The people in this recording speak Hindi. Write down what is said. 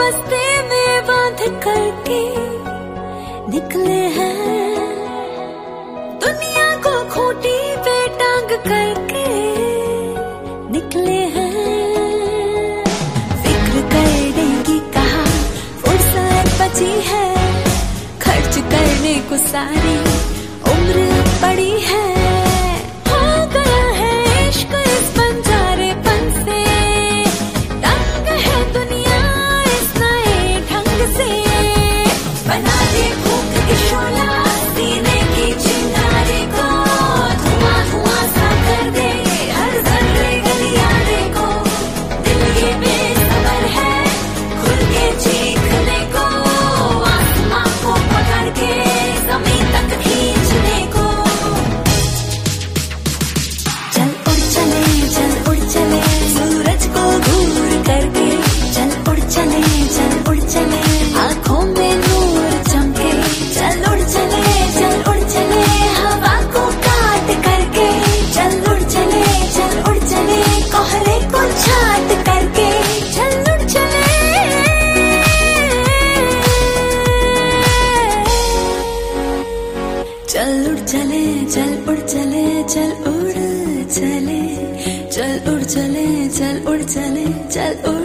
बस्ते में बांध करके निकले हैं, दुनिया को खूंटी पे टांग करके निकले हैं। फिक्र करने की कहा फुर्सत बची है, खर्च करने को सारी उम्र पड़ी है। हो गया है इश्क इस बंजारेपन से, तंग है दुनिया इस नए ढंग से। बना दे भूख की शोला सीने की चिंगारी को, धुआं धुआं सा कर दे हर जर्रे गलियारे को। दिल ये बेखबर है खुल के चीखने को, आसमां को पकड़ के जमीन तक खींचने को। चल उड़ चले चल उड़ चले सूरज को दूर करके, चल उड़ चले चल उड़ चले आंखों में नूर चमके। चल उड़ चले हवा को काट करके, चल उड़ चले कोहरे को छाट करके। चल उड़ चले चल उड़ चले चल उड़ चले चल उड़ चले चल उड़ चले चल उड़ चले चल उड़